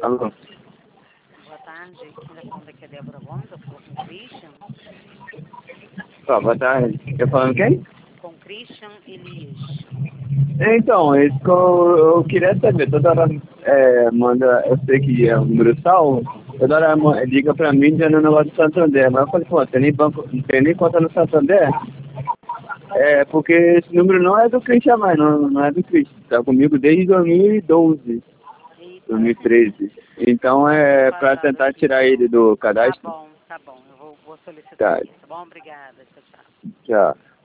Alô? Boa tarde. Quem está falando aqui é Débora Gomes, eu falo com o Christian. Boa tarde. Eu falando quem? Com Christian Elias. Então, isso que eu queria saber. Toda hora manda, eu sei que é o número tal, toda hora liga pra mim dizendo o negócio do Santander. Mas eu falei, pô, tem nem banco, não tem nem conta no Santander? Porque esse número não é do Christian mais, não é do Christian. Tá comigo desde 2012, Eita. 2013. Então é pra tentar tirar ele do cadastro. Tá bom. Eu vou solicitar Tá. aqui, tá bom? Obrigada. Tchau, tchau. Já.